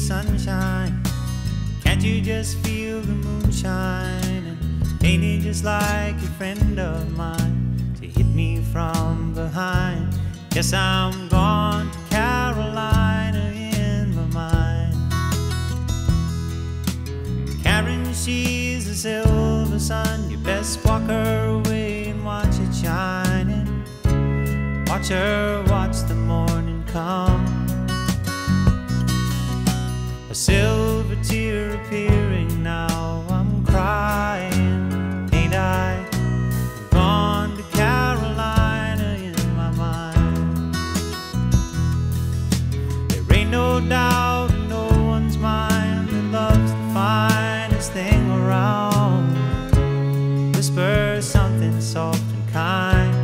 sunshine? Can't you just feel the moonshine? And ain't it just like a friend of mine to hit me from behind? Yes, I'm gone to Carolina in my mind. Karen, she's a silver sun. You best walk her away and watch it shining. Watch her watch the morning come. A silver tear appearing now. I'm crying, ain't I? I'm gone to Carolina in my mind. There ain't no doubt in no one's mind that love's the finest thing around. Whisper something soft and kind.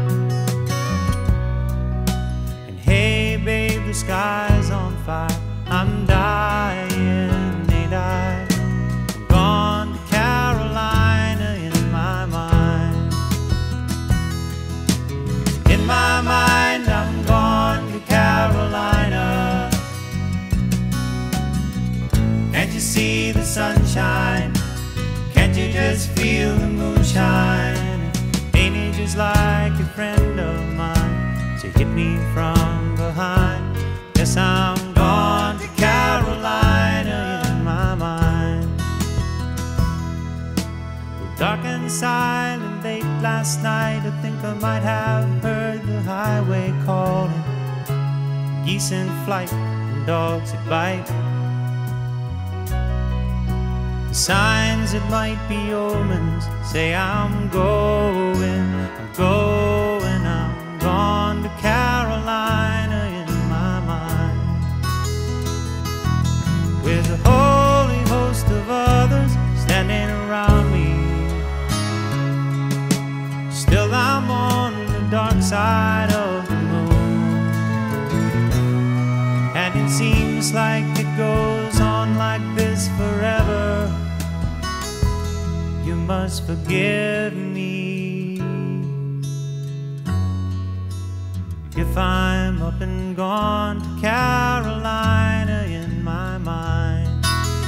And hey babe, the sky's on fire. I'm dying, ain't I? I'm gone to Carolina in my mind. In my mind, I'm gone to Carolina. Can't you see the sunshine? Can't you just feel the moonshine? Ain't it just like a friend of mine to hit me from behind? Yes, I'm gone to Carolina in my mind. Dark and silent late last night, I think I might have heard the highway calling. Geese in flight and dogs that bite. The signs that might be omens say I'm going, I'm going, I'm gone to Carolina in my mind. With a holy host of others standing around me, still I'm on the dark side of the moon. And it seems like it goes on like this forever. You must forgive me if I'm up and gone to Carolina in my mind.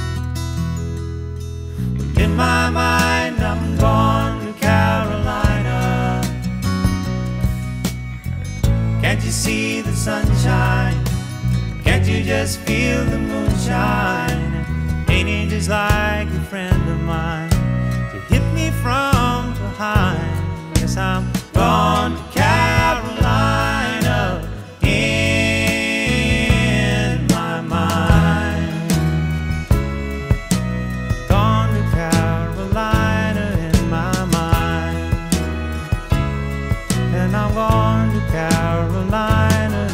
In my mind, I'm gone to Carolina. Can't you see the sunshine? Can't you just feel the moonshine? Ain't it just like a friend of mine to hit me from behind? Yes, I'm gone to Carolina.